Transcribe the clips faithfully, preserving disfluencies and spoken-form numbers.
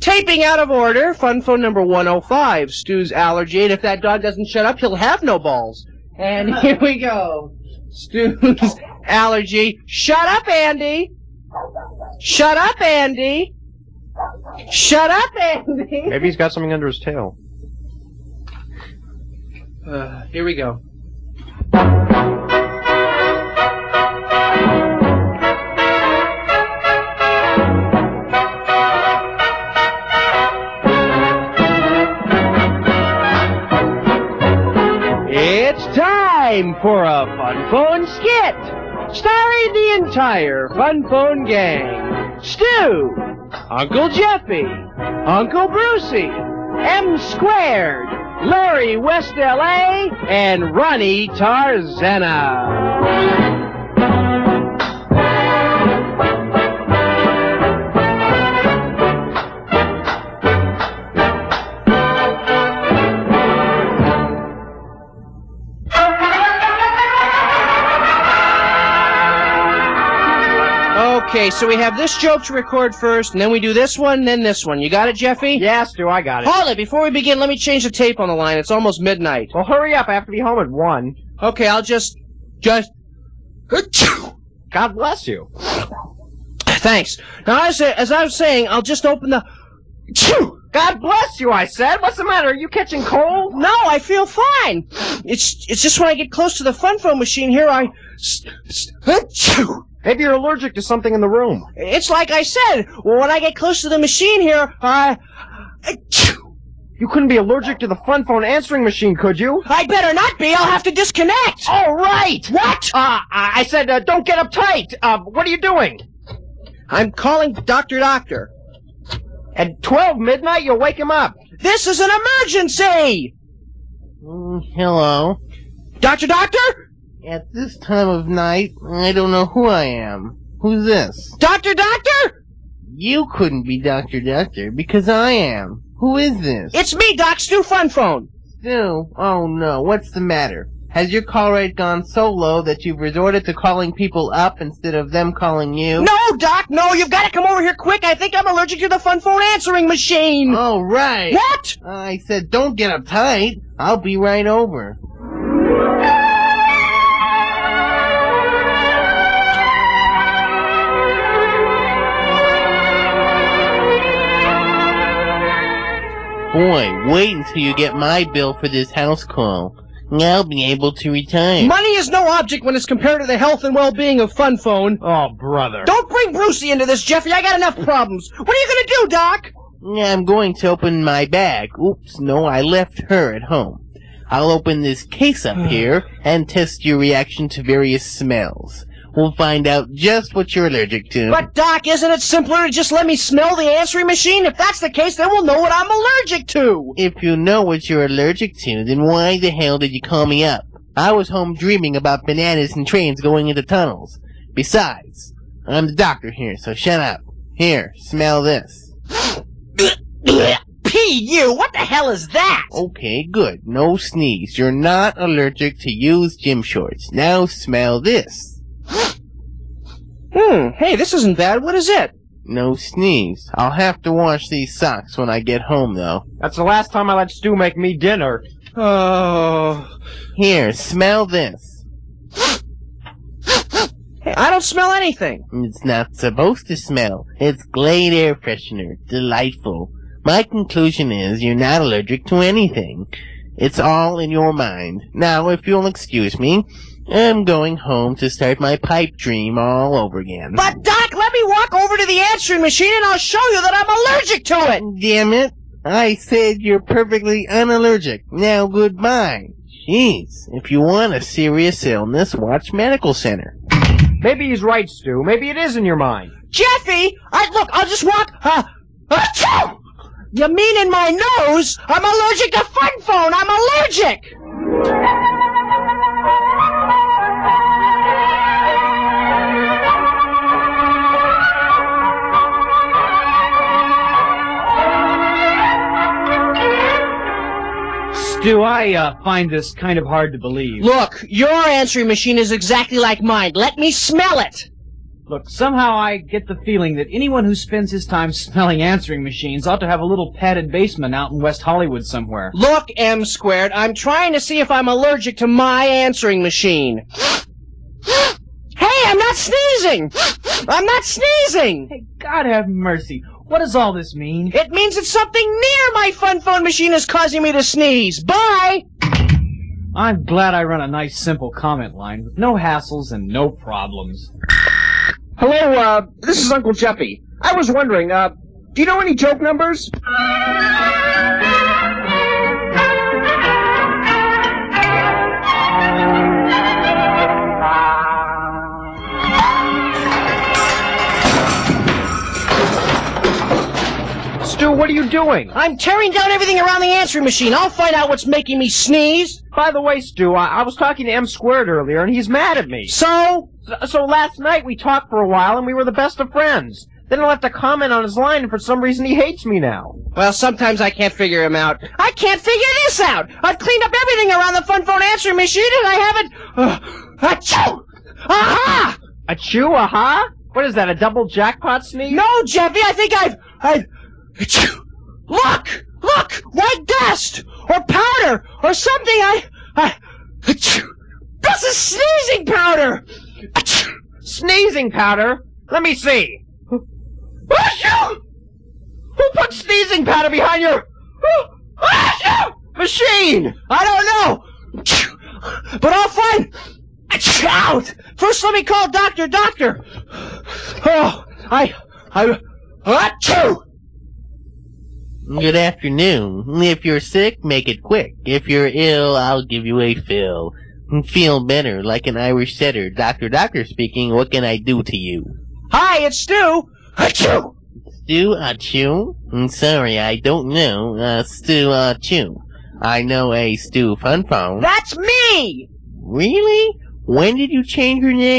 Taping out of order, fun phone number one oh five, Stu's allergy, and if that dog doesn't shut up, he'll have no balls. And here we go. Stu's allergy. Shut up, Andy! Shut up, Andy! Shut up, Andy! Maybe he's got something under his tail. Uh, here we go. It's time for a Fun Phone skit, starring the entire Fun Phone gang. Stu, Uncle Jeffy, Uncle Brucey, M Squared, Larry West L A, and Ronnie Tarzana. Okay, so we have this joke to record first, and then we do this one, then this one. You got it, Jeffy? Yeah, Stu, I got it. Hold it. Before we begin, let me change the tape on the line. It's almost midnight. Well, hurry up. I have to be home at one. Okay, I'll just... Just... God bless you. Thanks. Now, as, as I was saying, I'll just open the... God bless you, I said. What's the matter? Are you catching cold? No, I feel fine. It's it's just when I get close to the Fun Phone machine here, I... Maybe you're allergic to something in the room. It's like I said. When I get close to the machine here, I... You couldn't be allergic to the Fun Phone answering machine, could you? I better not be. I'll have to disconnect. All right. What? Uh, I said, uh, don't get uptight. Uh, what are you doing? I'm calling Doctor Doctor. At twelve midnight, you'll wake him up. This is an emergency! Mm, hello. Doctor Doctor? At this time of night, I don't know who I am. Who's this? Doctor Doctor? You couldn't be Doctor Doctor, because I am. Who is this? It's me, Doc Stu Fun Phone. Stu? Oh no, what's the matter? Has your call rate gone so low that you've resorted to calling people up instead of them calling you? No, Doc, no, you've got to come over here quick. I think I'm allergic to the Fun Phone answering machine. Oh, right. What? I said don't get uptight. I'll be right over. Boy, wait until you get my bill for this house call. I'll be able to retire. Money is no object when it's compared to the health and well-being of Fun Phone. Oh, brother. Don't bring Brucey into this, Jeffy. I got enough problems. What are you going to do, Doc? I'm going to open my bag. Oops, no, I left her at home. I'll open this case up here and test your reaction to various smells. We'll find out just what you're allergic to. But, Doc, isn't it simpler to just let me smell the answering machine? If that's the case, then we'll know what I'm allergic to. If you know what you're allergic to, then why the hell did you call me up? I was home dreaming about bananas and trains going into tunnels. Besides, I'm the doctor here, so shut up. Here, smell this. P U, what the hell is that? Okay, good. No sneeze. You're not allergic to used gym shorts. Now smell this. Hmm, hey, this isn't bad. What is it? No sneeze. I'll have to wash these socks when I get home, though. That's the last time I let Stu make me dinner. Oh. Here, smell this. Hey, I don't smell anything. It's not supposed to smell. It's Glade air freshener. Delightful. My conclusion is you're not allergic to anything. It's all in your mind. Now, if you'll excuse me, I'm going home to start my pipe dream all over again. But, Doc, let me walk over to the answering machine and I'll show you that I'm allergic to it. Damn it. I said you're perfectly unallergic. Now, goodbye. Jeez. If you want a serious illness, watch Medical Center. Maybe he's right, Stu. Maybe it is in your mind. Jeffy! I, look, I'll just walk... Uh, achoo! You mean in my nose? I'm allergic to Fun Phone! I'm allergic! Stu, I uh, find this kind of hard to believe. Look, your answering machine is exactly like mine. Let me smell it. Look, somehow I get the feeling that anyone who spends his time smelling answering machines ought to have a little padded basement out in West Hollywood somewhere. Look, M squared, I'm trying to see if I'm allergic to my answering machine. Hey, I'm not sneezing! I'm not sneezing! Hey, God have mercy. What does all this mean? It means that something near my fun phone machine is causing me to sneeze. Bye! I'm glad I run a nice simple comment line with no hassles and no problems. Hello, uh, this is Uncle Jeffy. I was wondering, uh, do you know any joke numbers? Stu, what are you doing? I'm tearing down everything around the answering machine. I'll find out what's making me sneeze. By the way, Stu, I, I was talking to M squared earlier, and he's mad at me. So? so? So last night we talked for a while, and we were the best of friends. Then I left a comment on his line, and for some reason he hates me now. Well, sometimes I can't figure him out. I can't figure this out! I've cleaned up everything around the fun phone answering machine, and I haven't... Uh, achoo! Aha! Achoo, aha? What is that, a double jackpot sneeze? No, Jeffy, I think I've... I've... Achoo! Look! Look! White dust! Or powder! Or something I... I... Achoo! This is sneezing powder! Achoo! Sneezing powder? Let me see. Achoo! Who put sneezing powder behind your... Achoo! Machine? I don't know! Achoo! But I'll find... Achoo! Out! First let me call Doctor Doctor! Oh, I... I... Achoo! Good afternoon. If you're sick, make it quick. If you're ill, I'll give you a fill. Feel better, like an Irish setter. Doctor Doctor speaking, what can I do to you? Hi, it's Stu! Achoo! Stu Achoo? I'm sorry, I don't know. Uh, Stu Achoo. I know a Stu Fun Phone. That's me! Really? When did you change your name?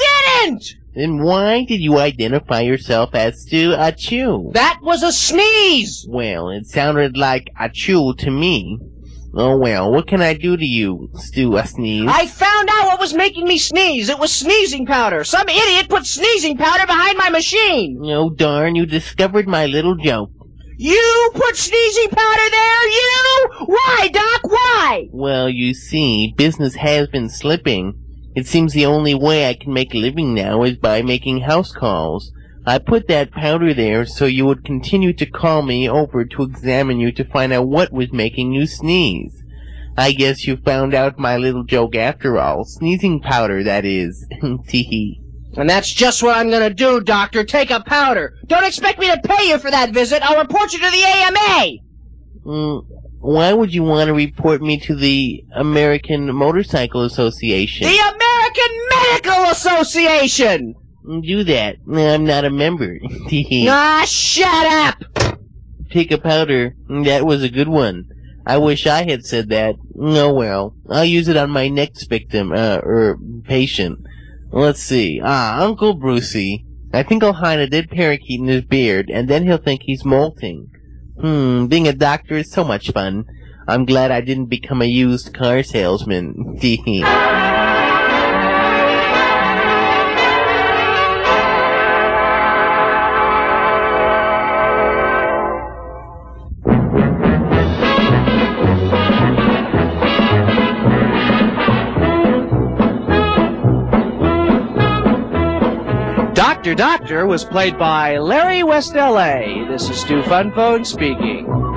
I didn't! Then why did you identify yourself as Stu Achoo? That was a sneeze! Well, it sounded like Achoo to me. Oh well, what can I do to you, Stu a sneeze? I found out what was making me sneeze. It was sneezing powder. Some idiot put sneezing powder behind my machine. Oh darn, you discovered my little joke. You put sneezing powder there, you? Why, Doc, why? Well, you see, business has been slipping. It seems the only way I can make a living now is by making house calls. I put that powder there so you would continue to call me over to examine you to find out what was making you sneeze. I guess you found out my little joke after all. Sneezing powder, that is. Tee-hee. And that's just what I'm gonna do, Doctor. Take a powder. Don't expect me to pay you for that visit. I'll report you to the A M A. Mm, why would you want to report me to the American Motorcycle Association? The American Medical Association! Do that. I'm not a member. Ah, shut up! Take a powder. That was a good one. I wish I had said that. Oh well. I'll use it on my next victim, uh, er, patient. Let's see. Ah, Uncle Brucey. I think I'll hide a dead parakeet in his beard, and then he'll think he's molting. Hmm, being a doctor is so much fun. I'm glad I didn't become a used car salesman. Tee-hee. Doctor Doctor was played by Larry West L A. This is Stu Fun Phone speaking.